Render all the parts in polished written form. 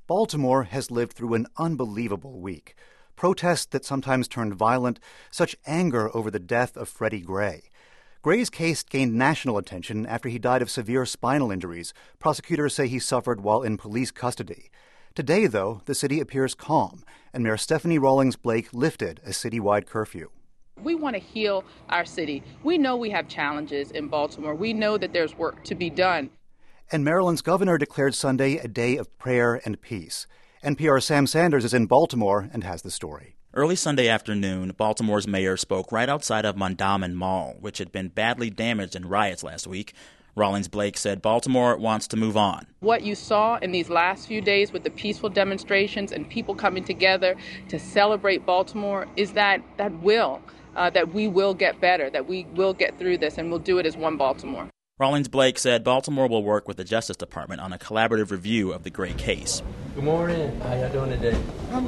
Baltimore has lived through an unbelievable week. Protests that sometimes turned violent, such anger over the death of Freddie Gray. Gray's case gained national attention after he died of severe spinal injuries prosecutors say he suffered while in police custody. Today, though, the city appears calm, and Mayor Stephanie Rawlings Blake lifted a citywide curfew. We want to heal our city. We know we have challenges in Baltimore. We know that there's work to be done. And Maryland's governor declared Sunday a day of prayer and peace. NPR's Sam Sanders is in Baltimore and has the story. Early Sunday afternoon, Baltimore's mayor spoke right outside of Mondawmin Mall, which had been badly damaged in riots last week. Rawlings Blake said Baltimore wants to move on. What you saw in these last few days with the peaceful demonstrations and people coming together to celebrate Baltimore is that we will get better, that we will get through this, and we'll do it as one Baltimore. Rawlings Blake said Baltimore will work with the Justice Department on a collaborative review of the Gray case. Good morning. How y'all doing today?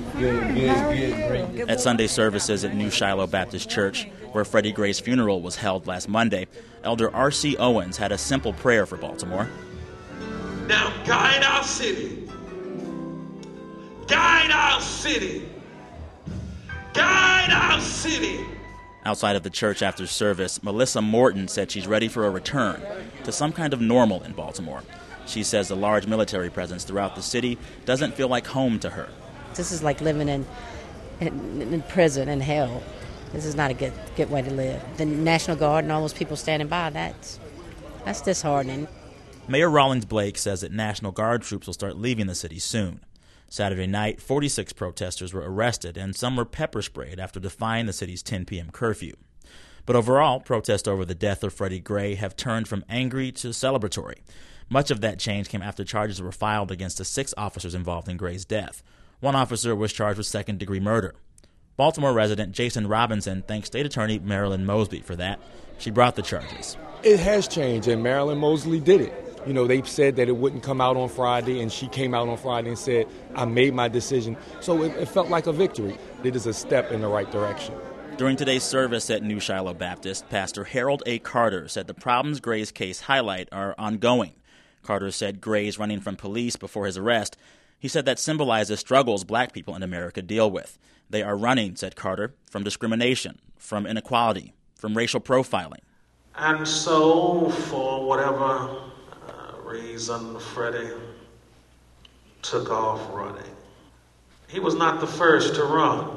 Good. At Sunday services at New Shiloh Baptist Church, where Freddie Gray's funeral was held last Monday, Elder R.C. Owens had a simple prayer for Baltimore. Now guide our city. Guide our city. Guide our city. Outside of the church after service, Melissa Morton said she's ready for a return to some kind of normal in Baltimore. She says the large military presence throughout the city doesn't feel like home to her. This is like living in prison, in hell. This is not a good way to live. The National Guard and all those people standing by, that's disheartening. Mayor Rawlings Blake says that National Guard troops will start leaving the city soon. Saturday night, 46 protesters were arrested and some were pepper sprayed after defying the city's 10 p.m. curfew. But overall, protests over the death of Freddie Gray have turned from angry to celebratory. Much of that change came after charges were filed against the 6 officers involved in Gray's death. One officer was charged with second-degree murder. Baltimore resident Jason Robinson thanks State Attorney Marilyn Mosby for that. She brought the charges. It has changed, and Marilyn Mosley did it. You know, they said that it wouldn't come out on Friday, and she came out on Friday and said, I made my decision. So it felt like a victory. It is a step in the right direction. During today's service at New Shiloh Baptist, Pastor Harold A. Carter said the problems Gray's case highlight are ongoing. Carter said Gray's running from police before his arrest. He said that symbolizes struggles black people in America deal with. They are running, said Carter, from discrimination, from inequality, from racial profiling. And so, for whatever reason, Freddie took off running. He was not the first to run,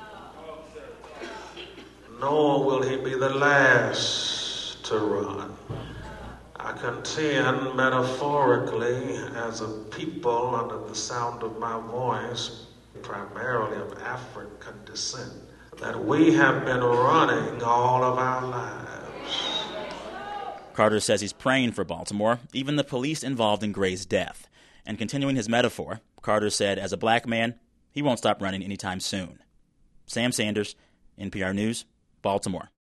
nor will he be the last to run. I contend metaphorically as a people under the sound of my voice, primarily of African descent, that we have been running all of our lives. Carter says he's praying for Baltimore, even the police involved in Gray's death. And continuing his metaphor, Carter said as a black man, he won't stop running anytime soon. Sam Sanders, NPR News, Baltimore.